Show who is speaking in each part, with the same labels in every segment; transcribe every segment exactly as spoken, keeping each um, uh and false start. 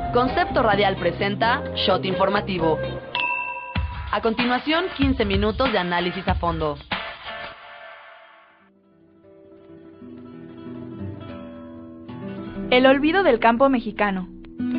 Speaker 1: Concepto Radial presenta Shot Informativo. A continuación, quince minutos de análisis a fondo.
Speaker 2: El olvido del campo mexicano.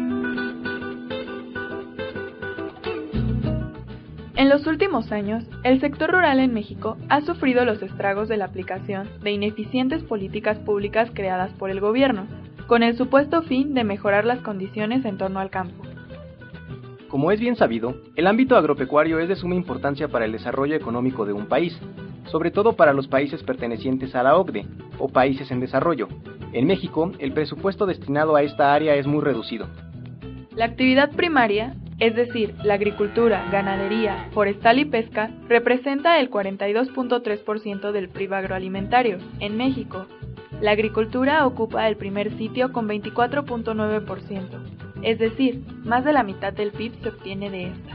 Speaker 2: En los últimos años, el sector rural en México ha sufrido los estragos de la aplicación de ineficientes políticas públicas creadas por el gobierno, con el supuesto fin de mejorar las condiciones en torno al campo.
Speaker 3: Como es bien sabido, el ámbito agropecuario es de suma importancia para el desarrollo económico de un país, sobre todo para los países pertenecientes a la O C D E, o países en desarrollo. En México, el presupuesto destinado a esta área es muy reducido.
Speaker 2: La actividad primaria, es decir, la agricultura, ganadería, forestal y pesca, representa el cuarenta y dos punto tres por ciento del P I B agroalimentario en México. La agricultura ocupa el primer sitio con veinticuatro punto nueve por ciento, es decir, más de la mitad del P I B se obtiene de esta.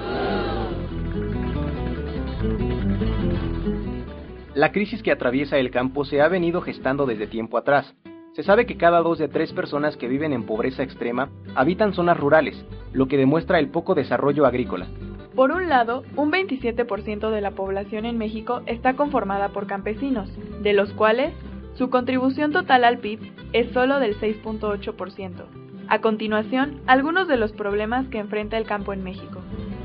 Speaker 3: La crisis que atraviesa el campo se ha venido gestando desde tiempo atrás. Se sabe que cada dos de tres personas que viven en pobreza extrema habitan zonas rurales, lo que demuestra el poco desarrollo agrícola.
Speaker 2: Por un lado, un veintisiete por ciento de la población en México está conformada por campesinos, de los cuales su contribución total al P I B es solo del seis punto ocho por ciento. A continuación, algunos de los problemas que enfrenta el campo en México.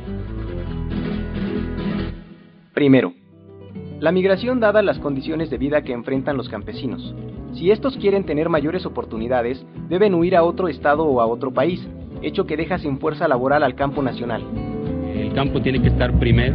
Speaker 3: Primero, la migración dada las condiciones de vida que enfrentan los campesinos. Si estos quieren tener mayores oportunidades, deben huir a otro estado o a otro país, hecho que deja sin fuerza laboral al campo nacional.
Speaker 4: El campo tiene que estar primero.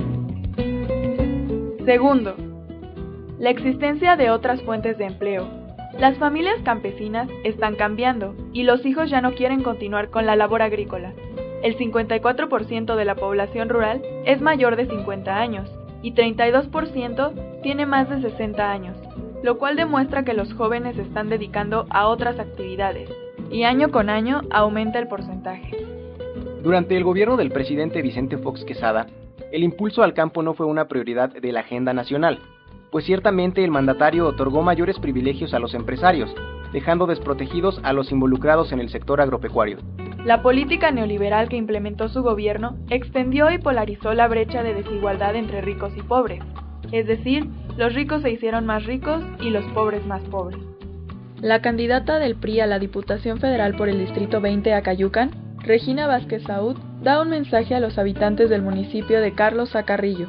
Speaker 2: Segundo, la existencia de otras fuentes de empleo. Las familias campesinas están cambiando y los hijos ya no quieren continuar con la labor agrícola. El cincuenta y cuatro por ciento de la población rural es mayor de cincuenta años y treinta y dos por ciento tiene más de sesenta años, lo cual demuestra que los jóvenes se están dedicando a otras actividades y año con año aumenta el porcentaje.
Speaker 3: Durante el gobierno del presidente Vicente Fox Quesada, el impulso al campo no fue una prioridad de la agenda nacional, pues ciertamente el mandatario otorgó mayores privilegios a los empresarios, dejando desprotegidos a los involucrados en el sector agropecuario.
Speaker 2: La política neoliberal que implementó su gobierno extendió y polarizó la brecha de desigualdad entre ricos y pobres, es decir, los ricos se hicieron más ricos y los pobres más pobres. La candidata del P R I a la Diputación Federal por el Distrito veinte Acayucan, Regina Vázquez Saúd, da un mensaje a los habitantes del municipio de Carlos A. Carrillo.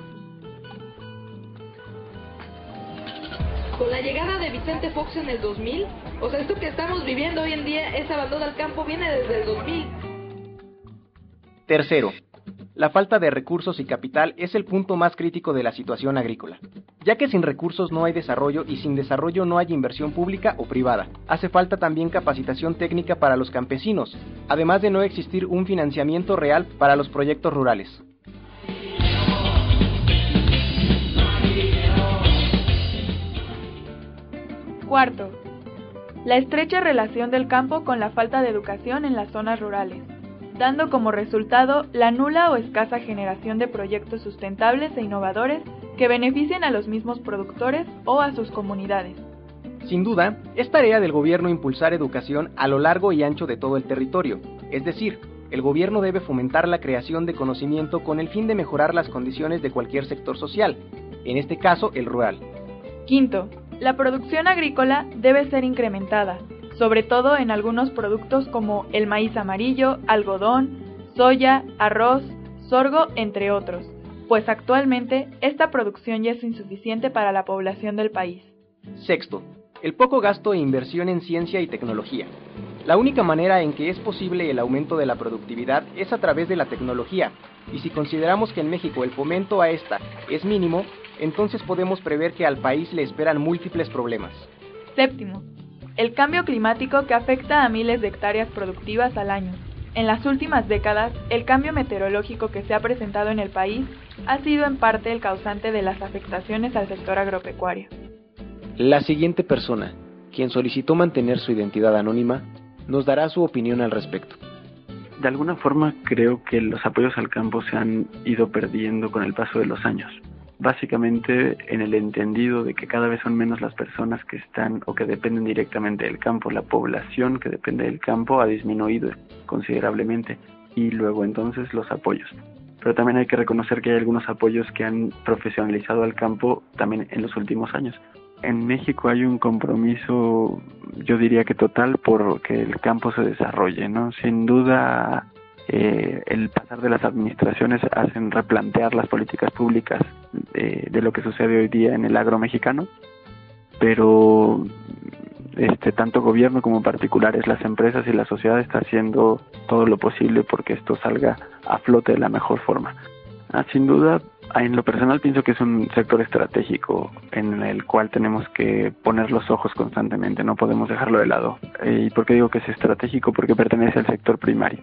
Speaker 5: Con la llegada de Vicente Fox en el dos mil, o sea, esto que estamos viviendo hoy en día, ese abandono al campo viene desde el dos mil.
Speaker 3: Tercero, la falta de recursos y capital es el punto más crítico de la situación agrícola, ya que sin recursos no hay desarrollo y sin desarrollo no hay inversión pública o privada. Hace falta también capacitación técnica para los campesinos, además de no existir un financiamiento real para los proyectos rurales.
Speaker 2: Cuarto, la estrecha relación del campo con la falta de educación en las zonas rurales, dando como resultado la nula o escasa generación de proyectos sustentables e innovadores que beneficien a los mismos productores o a sus comunidades.
Speaker 3: Sin duda, es tarea del gobierno impulsar educación a lo largo y ancho de todo el territorio, es decir, el gobierno debe fomentar la creación de conocimiento con el fin de mejorar las condiciones de cualquier sector social, en este caso el rural.
Speaker 2: Quinto, la producción agrícola debe ser incrementada, sobre todo en algunos productos como el maíz amarillo, algodón, soya, arroz, sorgo, entre otros, pues actualmente esta producción ya es insuficiente para la población del país.
Speaker 3: Sexto, el poco gasto e inversión en ciencia y tecnología. La única manera en que es posible el aumento de la productividad es a través de la tecnología, y si consideramos que en México el fomento a esta es mínimo, entonces podemos prever que al país le esperan múltiples problemas.
Speaker 2: Séptimo, el cambio climático que afecta a miles de hectáreas productivas al año. En las últimas décadas, el cambio meteorológico que se ha presentado en el país ha sido en parte el causante de las afectaciones al sector agropecuario.
Speaker 3: La siguiente persona, quien solicitó mantener su identidad anónima, nos dará su opinión al respecto.
Speaker 6: De alguna forma creo que los apoyos al campo se han ido perdiendo con el paso de los años. básicamente en el entendido de que cada vez son menos las personas que están o que dependen directamente del campo. La población que depende del campo ha disminuido considerablemente, y luego entonces los apoyos. Pero también hay que reconocer que hay algunos apoyos que han profesionalizado al campo también en los últimos años. En México hay un compromiso, yo diría que total, por que el campo se desarrolle, ¿no? Sin duda, eh, el pasar de las administraciones hacen replantear las políticas públicas de, de lo que sucede hoy día en el agro mexicano, pero este tanto gobierno como particulares, las empresas y la sociedad está haciendo todo lo posible porque esto salga a flote de la mejor forma. Ah, sin duda, en lo personal pienso que es un sector estratégico en el cual tenemos que poner los ojos constantemente, no podemos dejarlo de lado. ¿Y por qué digo que es estratégico? Porque pertenece al sector primario.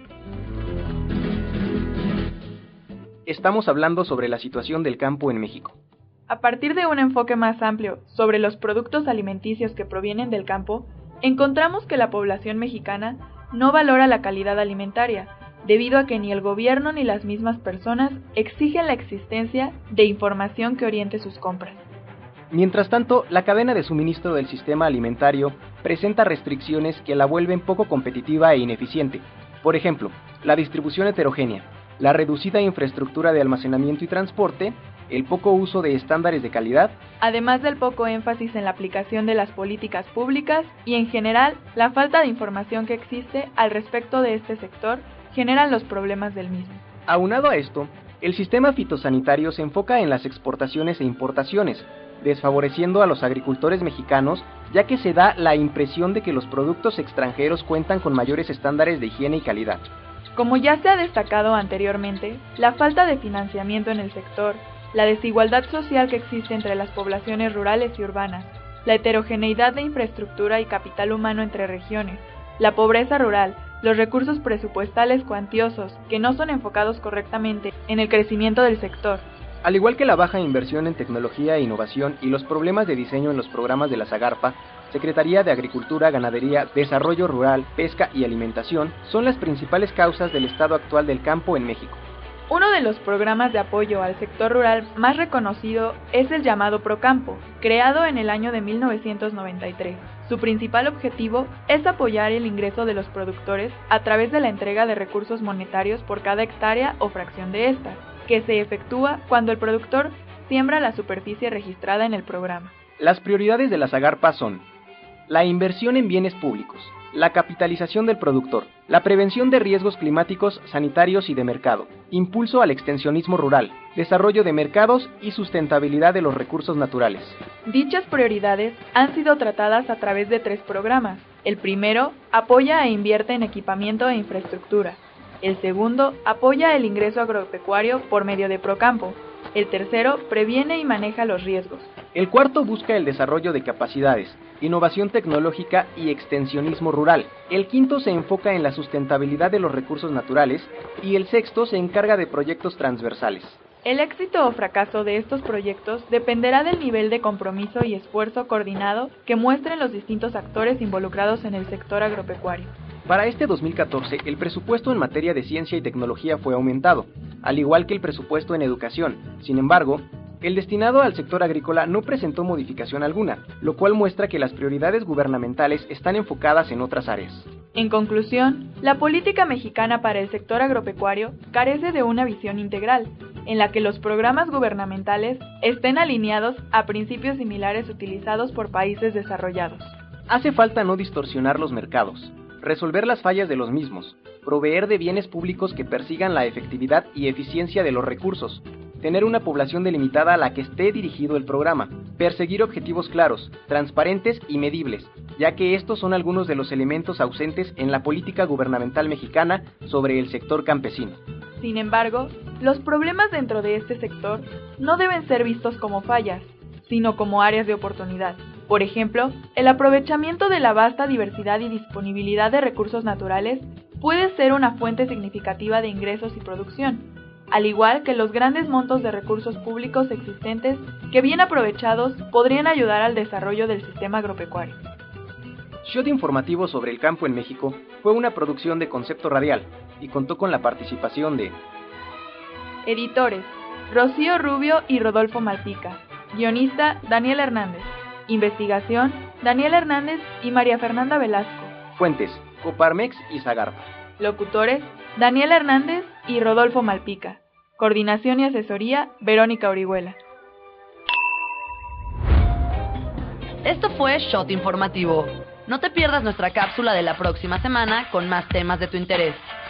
Speaker 3: Estamos hablando sobre la situación del campo en México.
Speaker 2: A partir de un enfoque más amplio sobre los productos alimenticios que provienen del campo, encontramos que la población mexicana no valora la calidad alimentaria, debido a que ni el gobierno ni las mismas personas exigen la existencia de información que oriente sus compras.
Speaker 3: Mientras tanto, la cadena de suministro del sistema alimentario presenta restricciones que la vuelven poco competitiva e ineficiente. Por ejemplo, la distribución heterogénea, la reducida infraestructura de almacenamiento y transporte, el poco uso de estándares de calidad,
Speaker 2: además del poco énfasis en la aplicación de las políticas públicas y, en general, la falta de información que existe al respecto de este sector generan los problemas del mismo.
Speaker 3: Aunado a esto, el sistema fitosanitario se enfoca en las exportaciones e importaciones, desfavoreciendo a los agricultores mexicanos, ya que se da la impresión de que los productos extranjeros cuentan con mayores estándares de higiene y calidad.
Speaker 2: Como ya se ha destacado anteriormente, la falta de financiamiento en el sector, la desigualdad social que existe entre las poblaciones rurales y urbanas, la heterogeneidad de infraestructura y capital humano entre regiones, la pobreza rural, los recursos presupuestales cuantiosos que no son enfocados correctamente en el crecimiento del sector.
Speaker 3: Al igual que la baja inversión en tecnología e innovación y los problemas de diseño en los programas de la SAGARPA, Secretaría de Agricultura, Ganadería, Desarrollo Rural, Pesca y Alimentación son las principales causas del estado actual del campo en México.
Speaker 2: Uno de los programas de apoyo al sector rural más reconocido es el llamado Procampo, creado en el año de mil novecientos noventa y tres. Su principal objetivo es apoyar el ingreso de los productores a través de la entrega de recursos monetarios por cada hectárea o fracción de esta, que se efectúa cuando el productor siembra la superficie registrada en el programa.
Speaker 3: Las prioridades de la SAGARPA son la inversión en bienes públicos, la capitalización del productor, la prevención de riesgos climáticos, sanitarios y de mercado, impulso al extensionismo rural, desarrollo de mercados y sustentabilidad de los recursos naturales.
Speaker 2: Dichas prioridades han sido tratadas a través de tres programas. El primero apoya e invierte en equipamiento e infraestructura. El segundo apoya el ingreso agropecuario por medio de Procampo. El tercero previene y maneja los riesgos.
Speaker 3: El cuarto busca el desarrollo de capacidades, innovación tecnológica y extensionismo rural. El quinto se enfoca en la sustentabilidad de los recursos naturales y el sexto se encarga de proyectos transversales.
Speaker 2: El éxito o fracaso de estos proyectos dependerá del nivel de compromiso y esfuerzo coordinado que muestren los distintos actores involucrados en el sector agropecuario.
Speaker 3: Para este dos mil catorce, el presupuesto en materia de ciencia y tecnología fue aumentado, al igual que el presupuesto en educación. Sin embargo, el destinado al sector agrícola no presentó modificación alguna, lo cual muestra que las prioridades gubernamentales están enfocadas en otras áreas.
Speaker 2: En conclusión, la política mexicana para el sector agropecuario carece de una visión integral, en la que los programas gubernamentales estén alineados a principios similares utilizados por países desarrollados.
Speaker 3: Hace falta no distorsionar los mercados, resolver las fallas de los mismos, proveer de bienes públicos que persigan la efectividad y eficiencia de los recursos, tener una población delimitada a la que esté dirigido el programa, perseguir objetivos claros, transparentes y medibles, ya que estos son algunos de los elementos ausentes en la política gubernamental mexicana sobre el sector campesino.
Speaker 2: Sin embargo, los problemas dentro de este sector no deben ser vistos como fallas, sino como áreas de oportunidad. Por ejemplo, el aprovechamiento de la vasta diversidad y disponibilidad de recursos naturales puede ser una fuente significativa de ingresos y producción, al igual que los grandes montos de recursos públicos existentes que bien aprovechados podrían ayudar al desarrollo del sistema agropecuario.
Speaker 3: Shot informativo sobre el campo en México fue una producción de Concepto Radial y contó con la participación de
Speaker 2: editores Rocío Rubio y Rodolfo Malpica. Guionista, Daniel Hernández. Investigación, Daniel Hernández y María Fernanda Velasco.
Speaker 3: Fuentes, Coparmex y Zagarpa.
Speaker 2: Locutores, Daniel Hernández y Rodolfo Malpica. Coordinación y asesoría, Verónica Orihuela.
Speaker 1: Esto fue Shot Informativo. No te pierdas nuestra cápsula de la próxima semana con más temas de tu interés.